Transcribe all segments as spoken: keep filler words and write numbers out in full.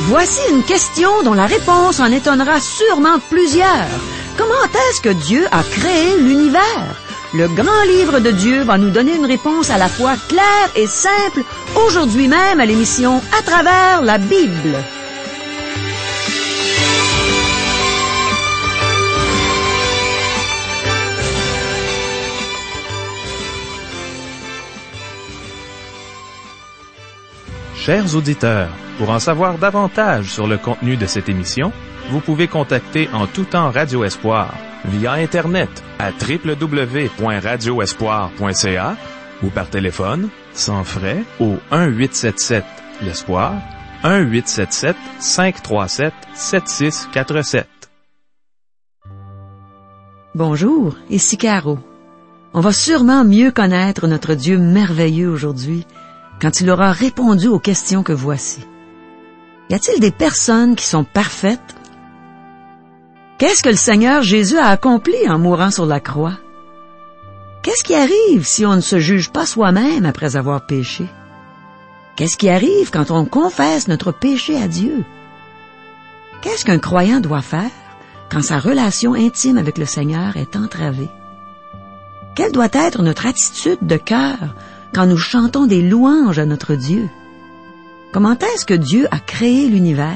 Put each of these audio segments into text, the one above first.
Voici une question dont la réponse en étonnera sûrement plusieurs. Comment est-ce que Dieu a créé l'univers? Le grand livre de Dieu va nous donner une réponse à la fois claire et simple, aujourd'hui même à l'émission À travers la Bible. Chers auditeurs, pour en savoir davantage sur le contenu de cette émission, vous pouvez contacter en tout temps Radio Espoir via Internet à w w w point radio espoir point c a ou par téléphone, sans frais, au un huit sept sept l'Espoir, un huit sept sept, cinq trois sept, sept six quatre sept. Bonjour, ici Caro. On va sûrement mieux connaître notre Dieu merveilleux aujourd'hui quand il aura répondu aux questions que voici. Y a-t-il des personnes qui sont parfaites? Qu'est-ce que le Seigneur Jésus a accompli en mourant sur la croix? Qu'est-ce qui arrive si on ne se juge pas soi-même après avoir péché? Qu'est-ce qui arrive quand on confesse notre péché à Dieu? Qu'est-ce qu'un croyant doit faire quand sa relation intime avec le Seigneur est entravée? Quelle doit être notre attitude de cœur quand nous chantons des louanges à notre Dieu? Comment est-ce que Dieu a créé l'univers?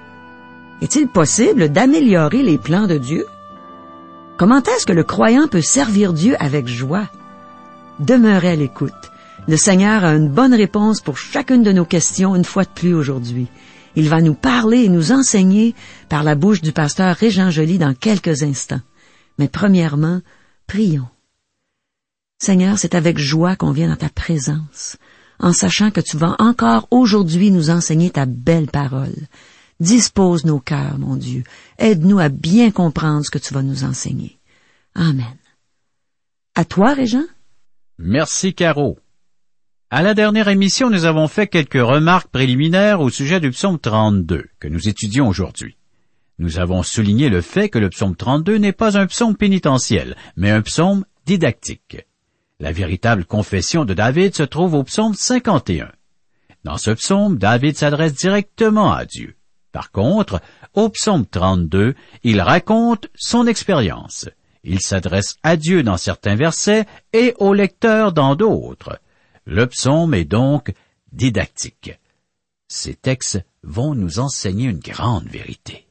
Est-il possible d'améliorer les plans de Dieu? Comment est-ce que le croyant peut servir Dieu avec joie? Demeurez à l'écoute. Le Seigneur a une bonne réponse pour chacune de nos questions une fois de plus aujourd'hui. Il va nous parler et nous enseigner par la bouche du pasteur Régent Joly dans quelques instants. Mais premièrement, prions. Seigneur, c'est avec joie qu'on vient dans ta présence, en sachant que tu vas encore aujourd'hui nous enseigner ta belle parole. Dispose nos cœurs, mon Dieu. Aide-nous à bien comprendre ce que tu vas nous enseigner. Amen. À toi, Régent. Merci, Caro. À la dernière émission, nous avons fait quelques remarques préliminaires au sujet du psaume trente-deux, que nous étudions aujourd'hui. Nous avons souligné le fait que le psaume trente-deux n'est pas un psaume pénitentiel, mais un psaume didactique. La véritable confession de David se trouve au psaume cinquante et un. Dans ce psaume, David s'adresse directement à Dieu. Par contre, au psaume trente-deux, il raconte son expérience. Il s'adresse à Dieu dans certains versets et au lecteur dans d'autres. Le psaume est donc didactique. Ces textes vont nous enseigner une grande vérité.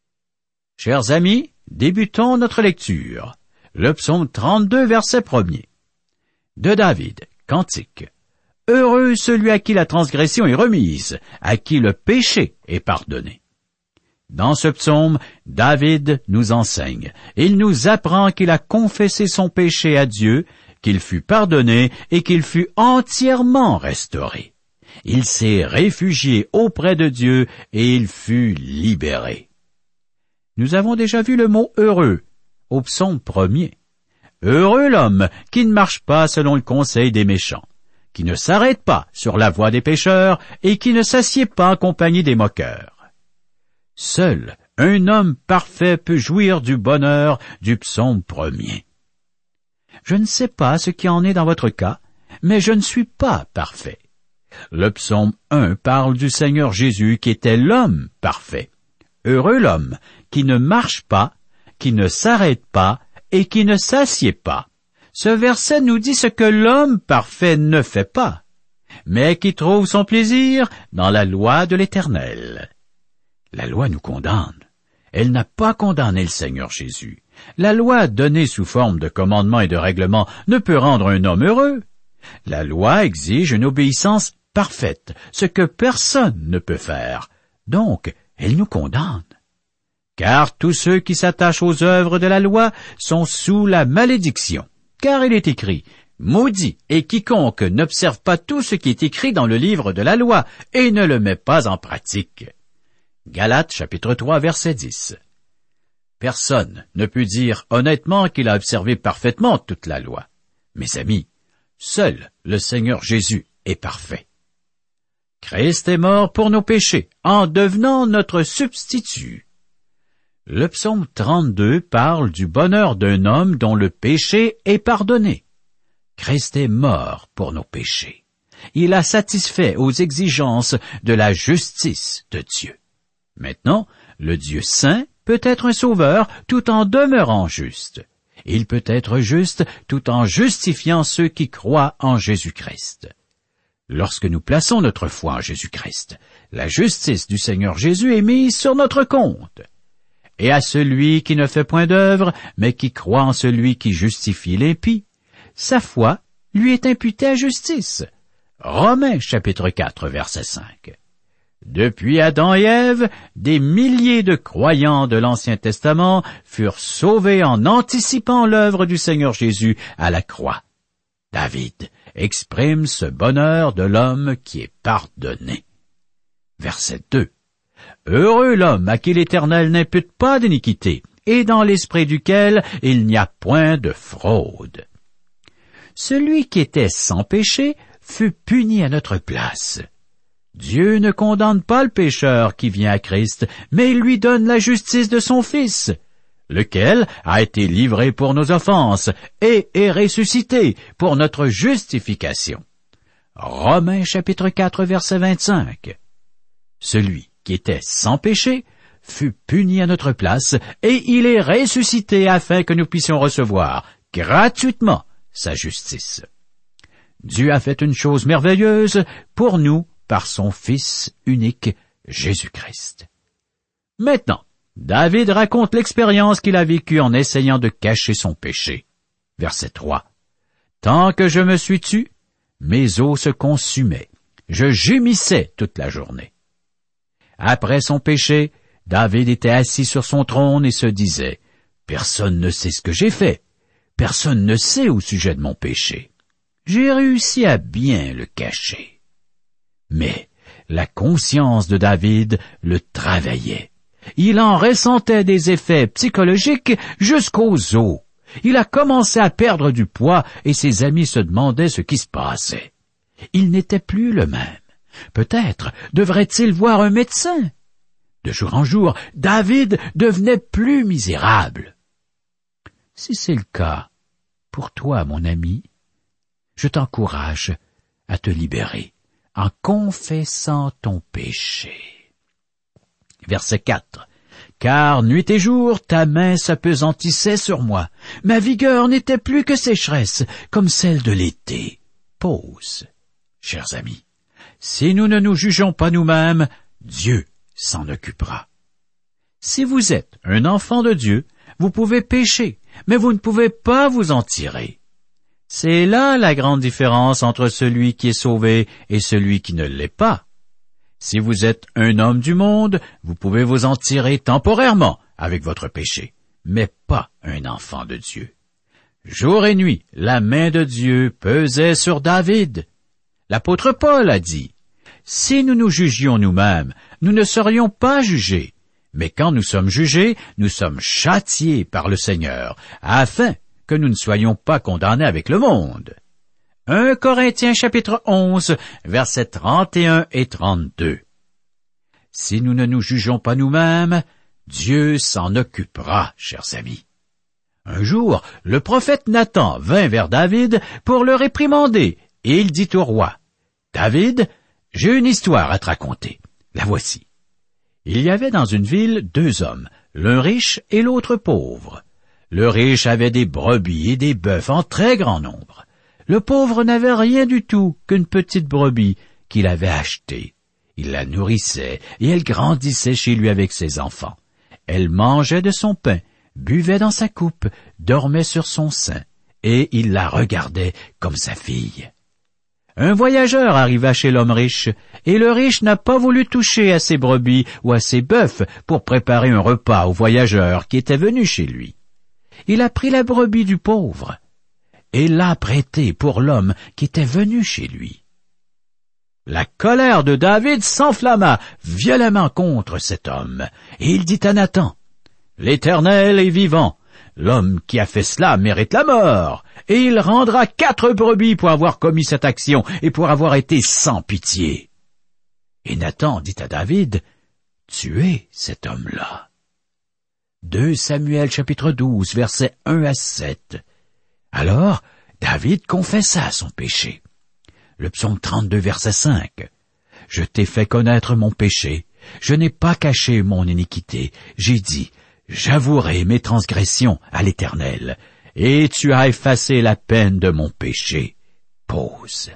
Chers amis, débutons notre lecture. Le psaume trente-deux, verset premier. De David, cantique. Heureux celui à qui la transgression est remise, à qui le péché est pardonné. Dans ce psaume, David nous enseigne. Il nous apprend qu'il a confessé son péché à Dieu, qu'il fut pardonné et qu'il fut entièrement restauré. Il s'est réfugié auprès de Dieu et il fut libéré. Nous avons déjà vu le mot « heureux » au psaume premier. Heureux l'homme qui ne marche pas selon le conseil des méchants, qui ne s'arrête pas sur la voie des pécheurs et qui ne s'assied pas en compagnie des moqueurs. Seul un homme parfait peut jouir du bonheur du psaume premier. Je ne sais pas ce qui en est dans votre cas, mais je ne suis pas parfait. Le psaume un parle du Seigneur Jésus qui était l'homme parfait. Heureux l'homme qui ne marche pas, qui ne s'arrête pas et qui ne s'assied pas. Ce verset nous dit ce que l'homme parfait ne fait pas, mais qui trouve son plaisir dans la loi de l'Éternel. La loi nous condamne. Elle n'a pas condamné le Seigneur Jésus. La loi donnée sous forme de commandements et de règlements ne peut rendre un homme heureux. La loi exige une obéissance parfaite, ce que personne ne peut faire. Donc, elle nous condamne. Car tous ceux qui s'attachent aux œuvres de la loi sont sous la malédiction. Car il est écrit, « Maudit est quiconque n'observe pas tout ce qui est écrit dans le livre de la loi et ne le met pas en pratique. » Galates chapitre trois verset dix. Personne ne peut dire honnêtement qu'il a observé parfaitement toute la loi. Mes amis, seul le Seigneur Jésus est parfait. Christ est mort pour nos péchés, en devenant notre substitut. Le psaume trente-deux parle du bonheur d'un homme dont le péché est pardonné. Christ est mort pour nos péchés. Il a satisfait aux exigences de la justice de Dieu. Maintenant, le Dieu saint peut être un sauveur tout en demeurant juste. Il peut être juste tout en justifiant ceux qui croient en Jésus-Christ. Lorsque nous plaçons notre foi en Jésus-Christ, la justice du Seigneur Jésus est mise sur notre compte. Et à celui qui ne fait point d'œuvre, mais qui croit en celui qui justifie l'impie, sa foi lui est imputée à justice. Romains chapitre quatre, verset cinq. Depuis Adam et Ève, des milliers de croyants de l'Ancien Testament furent sauvés en anticipant l'œuvre du Seigneur Jésus à la croix. David exprime ce bonheur de l'homme qui est pardonné. Verset deux. Heureux l'homme à qui l'Éternel n'impute pas d'iniquité, et dans l'esprit duquel il n'y a point de fraude. Celui qui était sans péché fut puni à notre place. Dieu ne condamne pas le pécheur qui vient à Christ, mais il lui donne la justice de son Fils, lequel a été livré pour nos offenses et est ressuscité pour notre justification. Romains chapitre quatre, verset vingt-cinq. Celui qui était sans péché fut puni à notre place, et il est ressuscité afin que nous puissions recevoir gratuitement sa justice. Dieu a fait une chose merveilleuse pour nous par son Fils unique, Jésus-Christ. Maintenant, David raconte l'expérience qu'il a vécue en essayant de cacher son péché. Verset trois. Tant que je me suis tu, mes os se consumaient. Je gémissais toute la journée. Après son péché, David était assis sur son trône et se disait, « Personne ne sait ce que j'ai fait. Personne ne sait au sujet de mon péché. J'ai réussi à bien le cacher. » Mais la conscience de David le travaillait. Il en ressentait des effets psychologiques jusqu'aux os. Il a commencé à perdre du poids et ses amis se demandaient ce qui se passait. Il n'était plus le même. Peut-être devrait-il voir un médecin. De jour en jour, David devenait plus misérable. Si c'est le cas, pour toi, mon ami, je t'encourage à te libérer en confessant ton péché. Verset quatre. Car nuit et jour, ta main s'apesantissait sur moi. Ma vigueur n'était plus que sécheresse, comme celle de l'été. Pause. Chers amis, si nous ne nous jugeons pas nous-mêmes, Dieu s'en occupera. Si vous êtes un enfant de Dieu, vous pouvez pécher, mais vous ne pouvez pas vous en tirer. C'est là la grande différence entre celui qui est sauvé et celui qui ne l'est pas. Si vous êtes un homme du monde, vous pouvez vous en tirer temporairement avec votre péché, mais pas un enfant de Dieu. Jour et nuit, la main de Dieu pesait sur David. L'apôtre Paul a dit, « Si nous nous jugions nous-mêmes, nous ne serions pas jugés. Mais quand nous sommes jugés, nous sommes châtiés par le Seigneur, afin que nous ne soyons pas condamnés avec le monde. » un Corinthiens chapitre onze, versets trente et un et trente-deux. Si nous ne nous jugeons pas nous-mêmes, Dieu s'en occupera, chers amis. Un jour, le prophète Nathan vint vers David pour le réprimander, et il dit au roi, « David, j'ai une histoire à te raconter. La voici. Il y avait dans une ville deux hommes, l'un riche et l'autre pauvre. Le riche avait des brebis et des bœufs en très grand nombre. Le pauvre n'avait rien du tout qu'une petite brebis qu'il avait achetée. Il la nourrissait et elle grandissait chez lui avec ses enfants. Elle mangeait de son pain, buvait dans sa coupe, dormait sur son sein, et il la regardait comme sa fille. Un voyageur arriva chez l'homme riche, et le riche n'a pas voulu toucher à ses brebis ou à ses bœufs pour préparer un repas au voyageur qui était venu chez lui. Il a pris la brebis du pauvre et l'a prêtée pour l'homme qui était venu chez lui. La colère de David s'enflamma violemment contre cet homme, et il dit à Nathan, « L'Éternel est vivant, l'homme qui a fait cela mérite la mort, et il rendra quatre brebis pour avoir commis cette action et pour avoir été sans pitié. » Et Nathan dit à David, « Tuez cet homme-là. » deux Samuel chapitre douze, versets un à sept. Alors, David confessa son péché. Le psaume trente-deux, verset cinq. « Je t'ai fait connaître mon péché, Je n'ai pas caché mon iniquité. J'ai dit, j'avouerai mes transgressions à l'Éternel, et tu as effacé la peine de mon péché. Pause.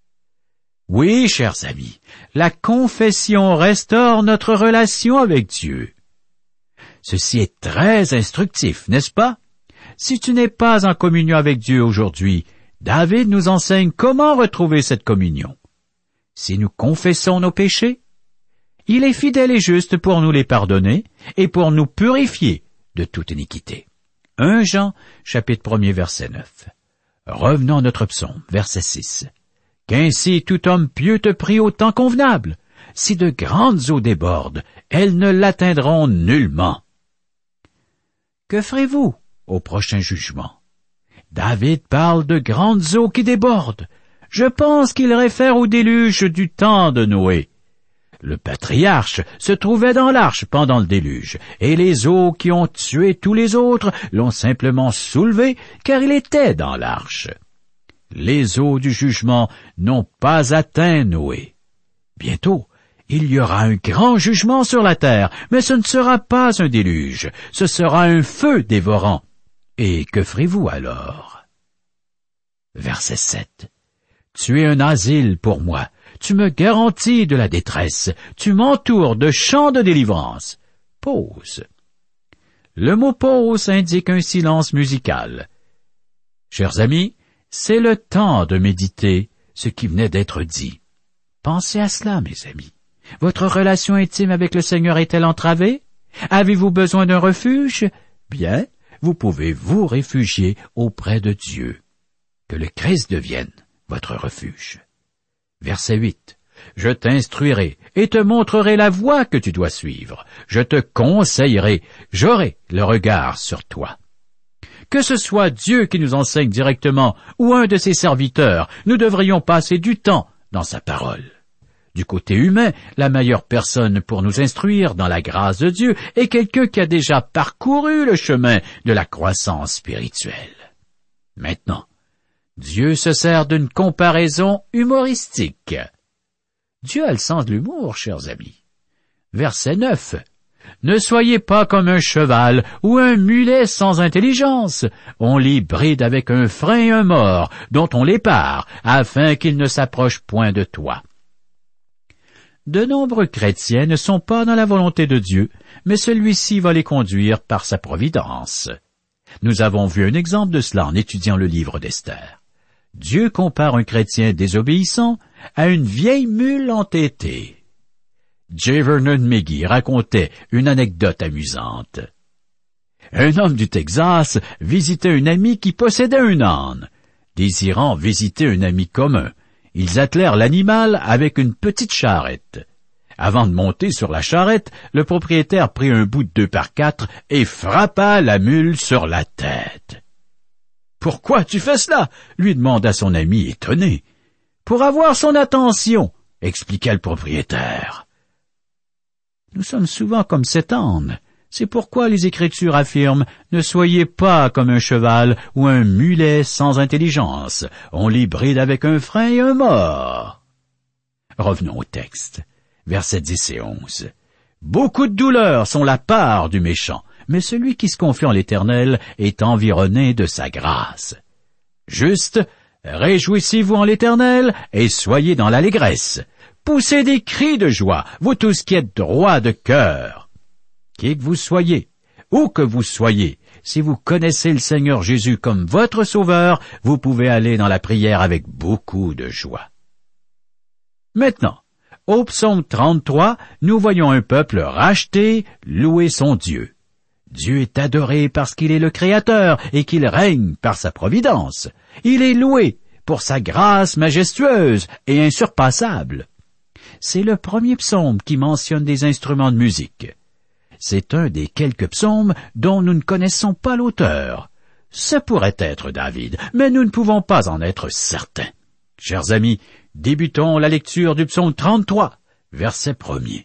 Oui, chers amis, la confession restaure notre relation avec Dieu. Ceci est très instructif, n'est-ce pas? Si tu n'es pas en communion avec Dieu aujourd'hui, David nous enseigne comment retrouver cette communion. Si nous confessons nos péchés, il est fidèle et juste pour nous les pardonner et pour nous purifier de toute iniquité. premier Jean, chapitre premier, verset neuf. Revenons à notre psaume, verset six. Qu'ainsi tout homme pieux te prie au temps convenable. Si de grandes eaux débordent, elles ne l'atteindront nullement. Que ferez-vous au prochain jugement? David parle de grandes eaux qui débordent. Je pense qu'il réfère au déluge du temps de Noé. Le patriarche se trouvait dans l'arche pendant le déluge, et les eaux qui ont tué tous les autres l'ont simplement soulevé, car il était dans l'arche. Les eaux du jugement n'ont pas atteint Noé. Bientôt, il y aura un grand jugement sur la terre, mais ce ne sera pas un déluge, ce sera un feu dévorant. Et que ferez-vous alors? Verset sept. Tu es un asile pour moi, tu me garantis de la détresse, tu m'entoures de chants de délivrance. Pause. Le mot pause indique un silence musical. Chers amis, c'est le temps de méditer ce qui venait d'être dit. Pensez à cela, mes amis. Votre relation intime avec le Seigneur est-elle entravée? Avez-vous besoin d'un refuge? Bien, vous pouvez vous réfugier auprès de Dieu. Que le Christ devienne votre refuge. Verset huit. Je t'instruirai et te montrerai la voie que tu dois suivre. Je te conseillerai, j'aurai le regard sur toi. Que ce soit Dieu qui nous enseigne directement ou un de ses serviteurs, nous devrions passer du temps dans sa parole. Du côté humain, la meilleure personne pour nous instruire dans la grâce de Dieu est quelqu'un qui a déjà parcouru le chemin de la croissance spirituelle. Maintenant, Dieu se sert d'une comparaison humoristique. Dieu a le sens de l'humour, chers amis. Verset neuf. Ne soyez pas comme un cheval ou un mulet sans intelligence. On les bride avec un frein et un mors, dont on les pare, afin qu'ils ne s'approchent point de toi. De nombreux chrétiens ne sont pas dans la volonté de Dieu, mais celui-ci va les conduire par sa providence. Nous avons vu un exemple de cela en étudiant le livre d'Esther. Dieu compare un chrétien désobéissant à une vieille mule entêtée. J. Vernon McGee racontait une anecdote amusante. Un homme du Texas visitait un ami qui possédait un âne. Désirant visiter un ami commun, ils attelèrent l'animal avec une petite charrette. Avant de monter sur la charrette, le propriétaire prit un bout de deux par quatre et frappa la mule sur la tête. « Pourquoi tu fais cela ?» lui demanda son ami étonné. « Pour avoir son attention », expliqua le propriétaire. Nous sommes souvent comme cet âne. C'est pourquoi les Écritures affirment « Ne soyez pas comme un cheval ou un mulet sans intelligence. On les bride avec un frein et un mors. » Revenons au texte. Versets dix et onze. « Beaucoup de douleurs sont la part du méchant, mais celui qui se confie en l'Éternel est environné de sa grâce. Juste, réjouissez-vous en l'Éternel et soyez dans l'allégresse. Poussez des cris de joie, vous tous qui êtes droits de cœur. Qui que vous soyez, où que vous soyez, si vous connaissez le Seigneur Jésus comme votre Sauveur, vous pouvez aller dans la prière avec beaucoup de joie. » Maintenant, au psaume trente-trois, nous voyons un peuple racheté louer son Dieu. Dieu est adoré parce qu'il est le Créateur et qu'il règne par sa providence. Il est loué pour sa grâce majestueuse et insurpassable. C'est le premier psaume qui mentionne des instruments de musique. C'est un des quelques psaumes dont nous ne connaissons pas l'auteur. Ce pourrait être David, mais nous ne pouvons pas en être certains. Chers amis, débutons la lecture du psaume trente-trois, verset premier.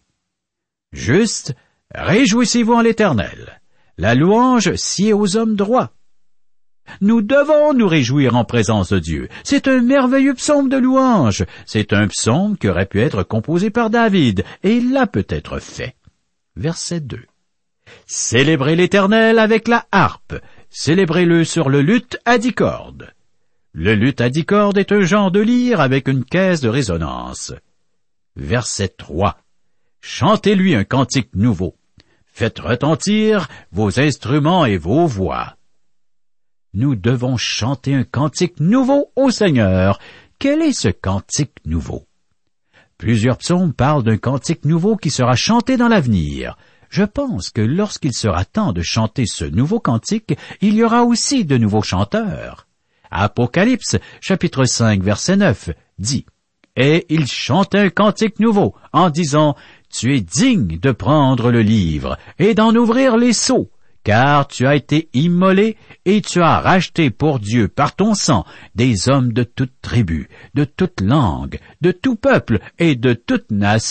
Juste, réjouissez-vous en l'Éternel. La louange sied aux hommes droits. Nous devons nous réjouir en présence de Dieu. C'est un merveilleux psaume de louange. C'est un psaume qui aurait pu être composé par David, et il l'a peut-être fait. Verset deux. Célébrez l'Éternel avec la harpe. Célébrez-le sur le luth à dix cordes. Le luth à dix cordes est un genre de lyre avec une caisse de résonance. Verset trois. Chantez-lui un cantique nouveau. Faites retentir vos instruments et vos voix. Nous devons chanter un cantique nouveau au Seigneur. Quel est ce cantique nouveau? Plusieurs psaumes parlent d'un cantique nouveau qui sera chanté dans l'avenir. Je pense que lorsqu'il sera temps de chanter ce nouveau cantique, il y aura aussi de nouveaux chanteurs. Apocalypse, chapitre cinq, verset neuf, dit « Et il chantait un cantique nouveau, en disant « Tu es digne de prendre le livre et d'en ouvrir les sceaux, car tu as été immolé et tu as racheté pour Dieu par ton sang des hommes de toute tribu, de toute langue, de tout peuple et de toute nation. »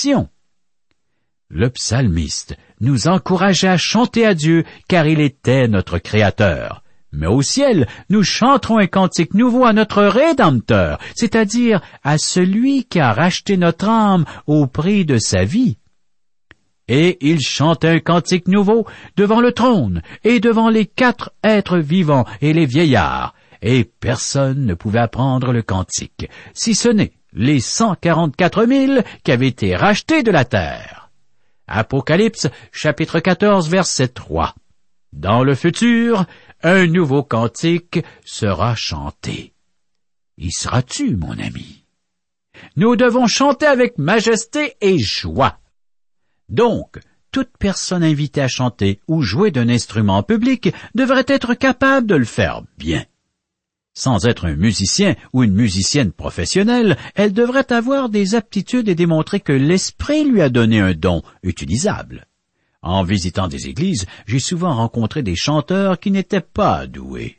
Le psalmiste nous encourageait à chanter à Dieu, car il était notre Créateur. Mais au ciel, nous chanterons un cantique nouveau à notre Rédempteur, c'est-à-dire à celui qui a racheté notre âme au prix de sa vie. Et il chantait un cantique nouveau devant le trône et devant les quatre êtres vivants et les vieillards, et personne ne pouvait apprendre le cantique, si ce n'est les cent quarante-quatre mille qui avaient été rachetés de la terre. Apocalypse, chapitre quatorze, verset trois. Dans le futur, un nouveau cantique sera chanté. Y seras-tu, mon ami? Nous devons chanter avec majesté et joie. Donc, toute personne invitée à chanter ou jouer d'un instrument en public devrait être capable de le faire bien. Sans être un musicien ou une musicienne professionnelle, elle devrait avoir des aptitudes et démontrer que l'Esprit lui a donné un don utilisable. En visitant des églises, j'ai souvent rencontré des chanteurs qui n'étaient pas doués.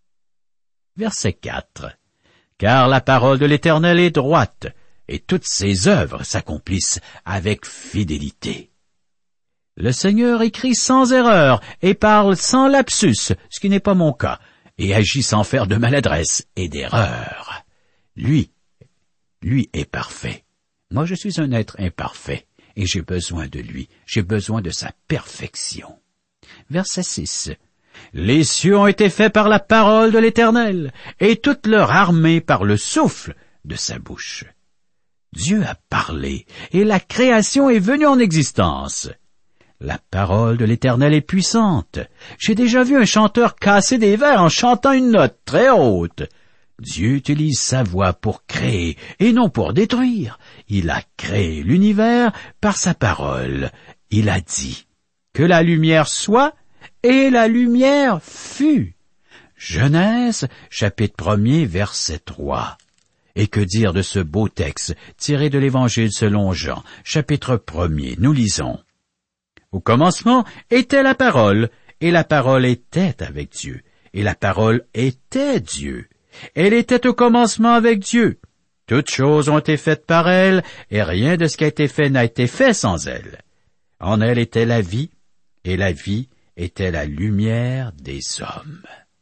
Verset quatre. Car la parole de l'Éternel est droite, et toutes ses œuvres s'accomplissent avec fidélité. Le Seigneur écrit sans erreur et parle sans lapsus, ce qui n'est pas mon cas, et agit sans faire de maladresse et d'erreur. Lui, lui est parfait. Moi, je suis un être imparfait. Et j'ai besoin de lui, j'ai besoin de sa perfection. Verset six. Les cieux ont été faits par la parole de l'Éternel, et toute leur armée par le souffle de sa bouche. Dieu a parlé, et la création est venue en existence. La parole de l'Éternel est puissante. J'ai déjà vu un chanteur casser des verres en chantant une note très haute. Dieu utilise sa voix pour créer et non pour détruire. Il a créé l'univers par sa parole. Il a dit que la lumière soit et la lumière fut. Genèse, chapitre premier, verset trois. Et que dire de ce beau texte tiré de l'Évangile selon Jean, chapitre premier, nous lisons. Au commencement était la parole, et la parole était avec Dieu, et la parole était Dieu. Elle était au commencement avec Dieu. Toutes choses ont été faites par elle, et rien de ce qui a été fait n'a été fait sans elle. En elle était la vie, et la vie était la lumière des hommes.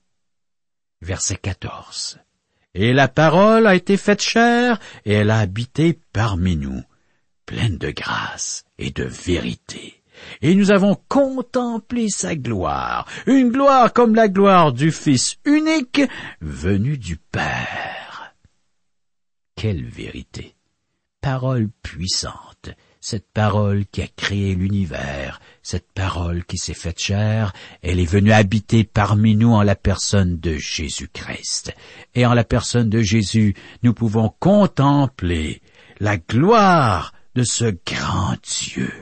Verset quatorze. Et la parole a été faite chair, et elle a habité parmi nous, pleine de grâce et de vérité. Et nous avons contemplé sa gloire, une gloire comme la gloire du Fils unique venu du Père. Quelle vérité! Parole puissante, cette parole qui a créé l'univers, cette parole qui s'est faite chair, elle est venue habiter parmi nous en la personne de Jésus-Christ. Et en la personne de Jésus, nous pouvons contempler la gloire de ce grand Dieu.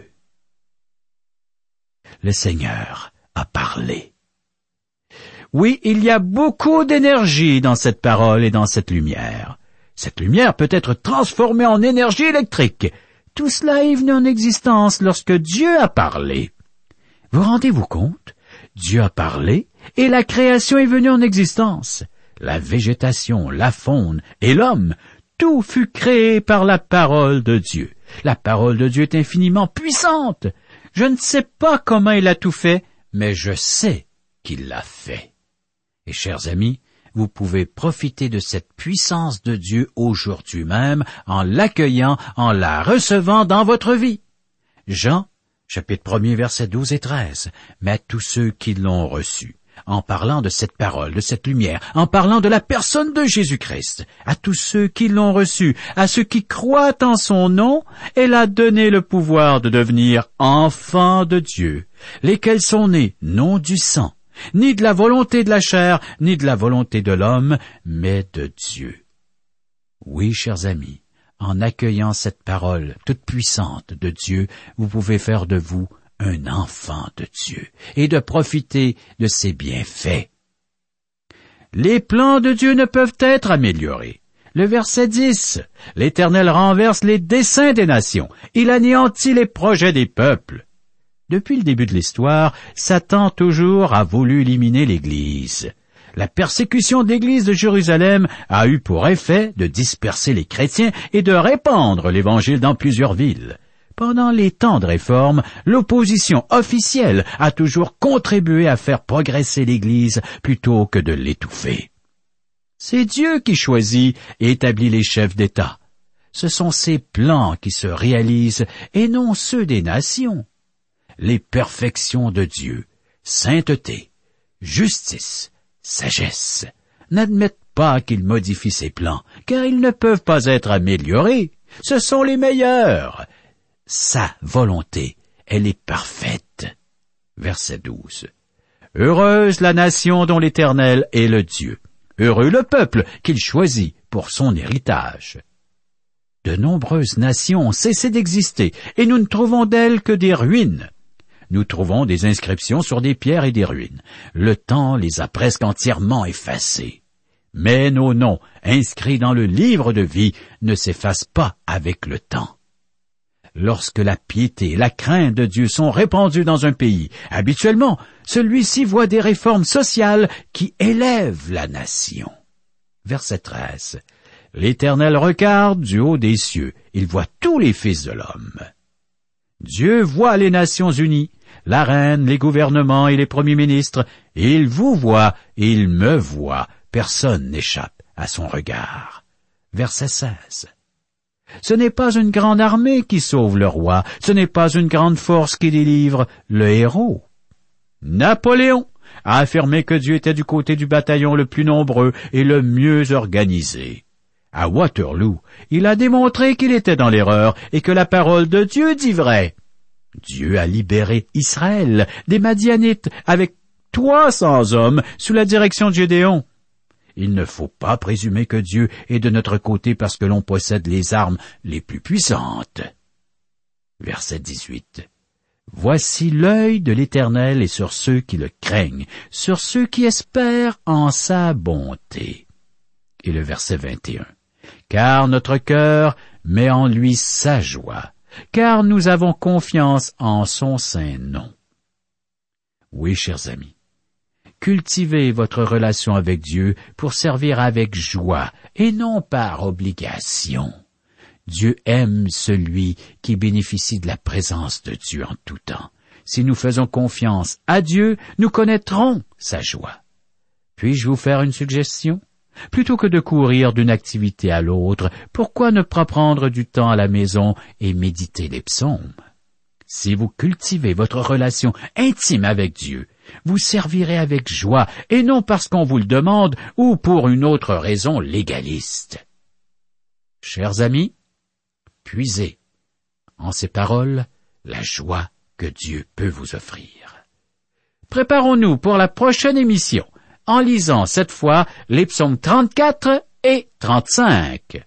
Le Seigneur a parlé. Oui, il y a beaucoup d'énergie dans cette parole et dans cette lumière. Cette lumière peut être transformée en énergie électrique. Tout cela est venu en existence lorsque Dieu a parlé. Vous rendez-vous compte? Dieu a parlé et la création est venue en existence. La végétation, la faune et l'homme, tout fut créé par la parole de Dieu. La parole de Dieu est infiniment puissante. Je ne sais pas comment il a tout fait, mais je sais qu'il l'a fait. Et chers amis, vous pouvez profiter de cette puissance de Dieu aujourd'hui même en l'accueillant, en la recevant dans votre vie. Jean, chapitre un, versets douze et treize, mais à tous ceux qui l'ont reçu, en parlant de cette parole, de cette lumière, en parlant de la personne de Jésus-Christ, à tous ceux qui l'ont reçu, à ceux qui croient en son nom, elle a donné le pouvoir de devenir enfants de Dieu, lesquels sont nés non du sang, ni de la volonté de la chair, ni de la volonté de l'homme, mais de Dieu. Oui, chers amis, en accueillant cette parole toute puissante de Dieu, vous pouvez faire de vous un enfant de Dieu et de profiter de ses bienfaits. Les plans de Dieu ne peuvent être améliorés. Le verset dix, l'Éternel renverse les desseins des nations, il anéantit les projets des peuples. Depuis le début de l'histoire, Satan toujours a voulu éliminer l'Église. La persécution de l'Église de Jérusalem a eu pour effet de disperser les chrétiens et de répandre l'Évangile dans plusieurs villes. Pendant les temps de réforme, l'opposition officielle a toujours contribué à faire progresser l'Église plutôt que de l'étouffer. C'est Dieu qui choisit et établit les chefs d'État. Ce sont ses plans qui se réalisent et non ceux des nations. Les perfections de Dieu, sainteté, justice, sagesse, n'admettent pas qu'il modifie ses plans, car ils ne peuvent pas être améliorés. Ce sont les meilleurs. Sa volonté, elle est parfaite. Verset douze. Heureuse la nation dont l'Éternel est le Dieu. Heureux le peuple qu'il choisit pour son héritage. De nombreuses nations ont cessé d'exister, et nous ne trouvons d'elles que des ruines. Nous trouvons des inscriptions sur des pierres et des ruines. Le temps les a presque entièrement effacées. Mais nos noms, inscrits dans le livre de vie, ne s'effacent pas avec le temps. Lorsque la piété et la crainte de Dieu sont répandues dans un pays, habituellement, celui-ci voit des réformes sociales qui élèvent la nation. Verset treize. L'Éternel regarde du haut des cieux, il voit tous les fils de l'homme. Dieu voit les nations unies, la reine, les gouvernements et les premiers ministres, et il vous voit et il me voit, personne n'échappe à son regard. Verset seize. Ce n'est pas une grande armée qui sauve le roi, ce n'est pas une grande force qui délivre le héros. Napoléon a affirmé que Dieu était du côté du bataillon le plus nombreux et le mieux organisé. À Waterloo, il a démontré qu'il était dans l'erreur et que la parole de Dieu dit vrai. Dieu a libéré Israël des Madianites avec trois cents hommes sous la direction de Gédéon. Il ne faut pas présumer que Dieu est de notre côté parce que l'on possède les armes les plus puissantes. Verset dix-huit. Voici l'œil de l'Éternel est sur ceux qui le craignent, sur ceux qui espèrent en sa bonté. Et le verset vingt et un. Car notre cœur met en lui sa joie, car nous avons confiance en son saint nom. Oui, chers amis, cultivez votre relation avec Dieu pour servir avec joie et non par obligation. Dieu aime celui qui bénéficie de la présence de Dieu en tout temps. Si nous faisons confiance à Dieu, nous connaîtrons sa joie. Puis-je vous faire une suggestion? Plutôt que de courir d'une activité à l'autre, pourquoi ne pas prendre du temps à la maison et méditer les psaumes? Si vous cultivez votre relation intime avec Dieu, vous servirez avec joie et non parce qu'on vous le demande ou pour une autre raison légaliste. Chers amis, puisez en ces paroles la joie que Dieu peut vous offrir. Préparons-nous pour la prochaine émission en lisant cette fois les psaumes trente-quatre et trente-cinq.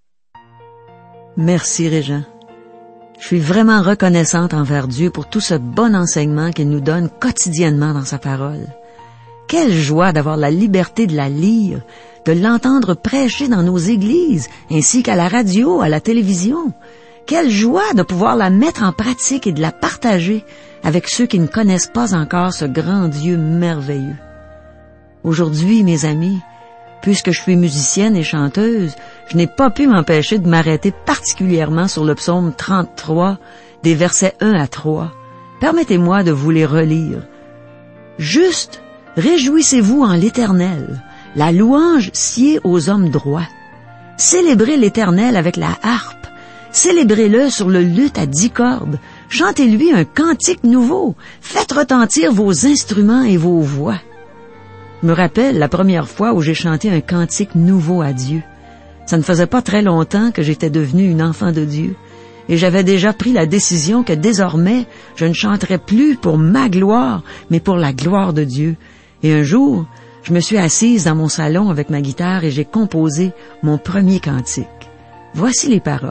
Merci, Régent. Je suis vraiment reconnaissante envers Dieu pour tout ce bon enseignement qu'il nous donne quotidiennement dans sa parole. Quelle joie d'avoir la liberté de la lire, de l'entendre prêcher dans nos églises, ainsi qu'à la radio, à la télévision. Quelle joie de pouvoir la mettre en pratique et de la partager avec ceux qui ne connaissent pas encore ce grand Dieu merveilleux. Aujourd'hui, mes amis, puisque je suis musicienne et chanteuse, je n'ai pas pu m'empêcher de m'arrêter particulièrement sur le psaume trente-trois, des versets un à trois. Permettez-moi de vous les relire. Juste Réjouissez-vous en l'Éternel. La louange sied aux hommes droits. Célébrez l'Éternel avec la harpe. Célébrez-le sur le luth à dix cordes. Chantez-lui un cantique nouveau. Faites retentir vos instruments et vos voix. Je me rappelle la première fois où j'ai chanté un cantique nouveau à Dieu. Ça ne faisait pas très longtemps que j'étais devenue une enfant de Dieu. Et j'avais déjà pris la décision que désormais, je ne chanterais plus pour ma gloire, mais pour la gloire de Dieu. Et un jour, je me suis assise dans mon salon avec ma guitare et j'ai composé mon premier cantique. Voici les paroles.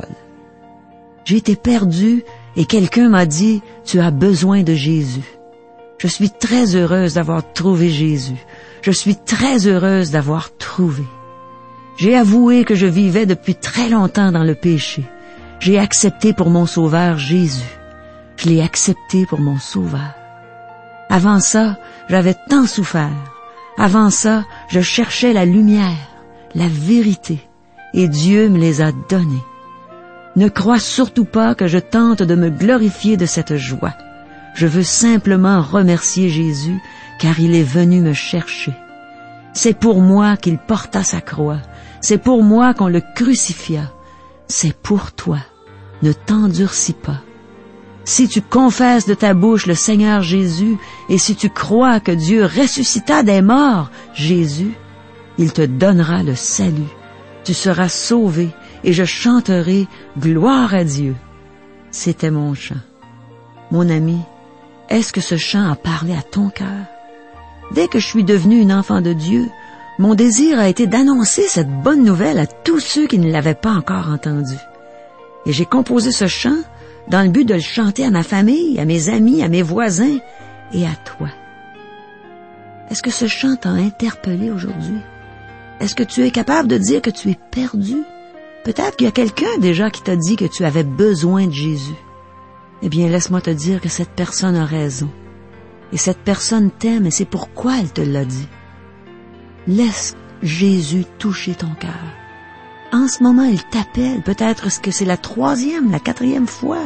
J'ai été perdue et quelqu'un m'a dit, tu as besoin de Jésus. Je suis très heureuse d'avoir trouvé Jésus. Je suis très heureuse d'avoir trouvé. J'ai avoué que je vivais depuis très longtemps dans le péché. J'ai accepté pour mon sauveur Jésus. Je l'ai accepté pour mon sauveur. Avant ça, j'avais tant souffert. Avant ça, je cherchais la lumière, la vérité, et Dieu me les a donnés. Ne crois surtout pas que je tente de me glorifier de cette joie. Je veux simplement remercier Jésus, car il est venu me chercher. C'est pour moi qu'il porta sa croix. C'est pour moi qu'on le crucifia. C'est pour toi. Ne t'endurcis pas. Si tu confesses de ta bouche le Seigneur Jésus, et si tu crois que Dieu ressuscita des morts, Jésus, il te donnera le salut. Tu seras sauvé, et je chanterai gloire à Dieu. C'était mon chant. Mon ami, est-ce que ce chant a parlé à ton cœur? Dès que je suis devenue une enfant de Dieu, mon désir a été d'annoncer cette bonne nouvelle à tous ceux qui ne l'avaient pas encore entendue. Et j'ai composé ce chant dans le but de le chanter à ma famille, à mes amis, à mes voisins et à toi. Est-ce que ce chant t'a interpellé aujourd'hui? Est-ce que tu es capable de dire que tu es perdu? Peut-être qu'il y a quelqu'un déjà qui t'a dit que tu avais besoin de Jésus. Eh bien, laisse-moi te dire que cette personne a raison. Et cette personne t'aime et c'est pourquoi elle te l'a dit. Laisse Jésus toucher ton cœur. En ce moment, il t'appelle. Peut-être que c'est la troisième, la quatrième fois.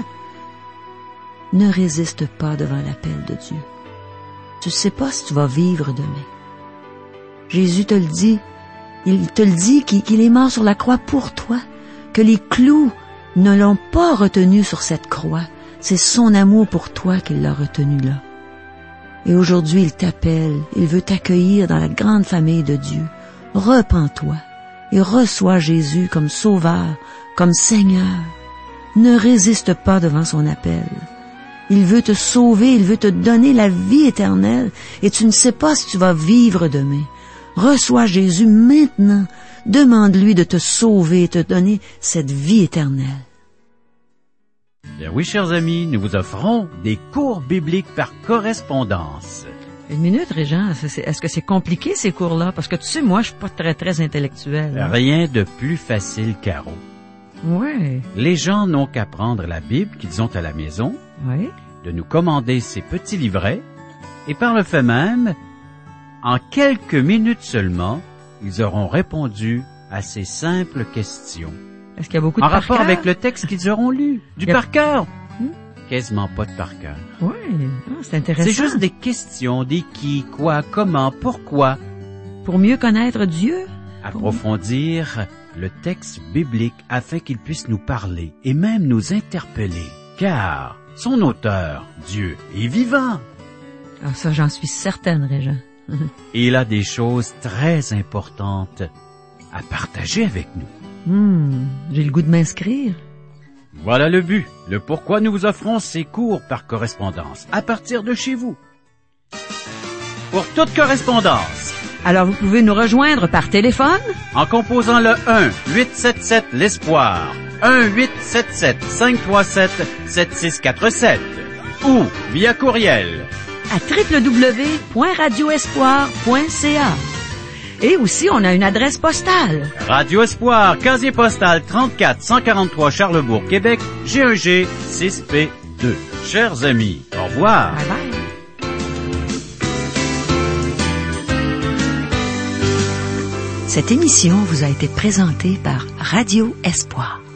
Ne résiste pas devant l'appel de Dieu. Tu ne sais pas si tu vas vivre demain. Jésus te le dit. Il te le dit qu'il est mort sur la croix pour toi, que les clous ne l'ont pas retenu sur cette croix. C'est son amour pour toi qui l'a retenu là. Et aujourd'hui, il t'appelle, il veut t'accueillir dans la grande famille de Dieu. Repens-toi et reçois Jésus comme Sauveur, comme Seigneur. Ne résiste pas devant son appel. Il veut te sauver, il veut te donner la vie éternelle et tu ne sais pas si tu vas vivre demain. Reçois Jésus maintenant. Demande-lui de te sauver et te donner cette vie éternelle. Bien oui, chers amis, nous vous offrons des cours bibliques par correspondance. Une minute, Régent. Est-ce que c'est compliqué, ces cours-là? Parce que tu sais, moi, je suis pas très, très intellectuel. Hein? Rien de plus facile, Caro. Ouais. Les gens n'ont qu'à prendre la Bible qu'ils ont à la maison, ouais. de nous commander ces petits livrets, et par le fait même, en quelques minutes seulement, ils auront répondu à ces simples questions. Est-ce qu'il y a beaucoup de en par rapport cœur? avec le texte qu'ils auront lu? Du a... par cœur? Hmm? Quasiment pas de par cœur. Oui, ah, c'est intéressant. C'est juste des questions, des qui, quoi, comment, pourquoi. Pour mieux connaître Dieu? Approfondir le texte biblique afin qu'il puisse nous parler et même nous interpeller. Car son auteur, Dieu, est vivant. Ah, ça, j'en suis certaine, Régent. Et il a des choses très importantes à partager avec nous. Hmm, j'ai le goût de m'inscrire. Voilà le but, le pourquoi nous vous offrons ces cours par correspondance, à partir de chez vous. Pour toute correspondance. Alors vous pouvez nous rejoindre par téléphone en composant le un huit sept sept l'Espoir, un huit sept sept cinq trois sept sept six quatre sept ou via courriel à w w w point radio espoir point c a. Et aussi, on a une adresse postale. Radio Espoir, casier postal trente-quatre cent quarante-trois Charlebourg, Québec, G un G six P deux. Chers amis, au revoir. Bye bye. Cette émission vous a été présentée par Radio Espoir.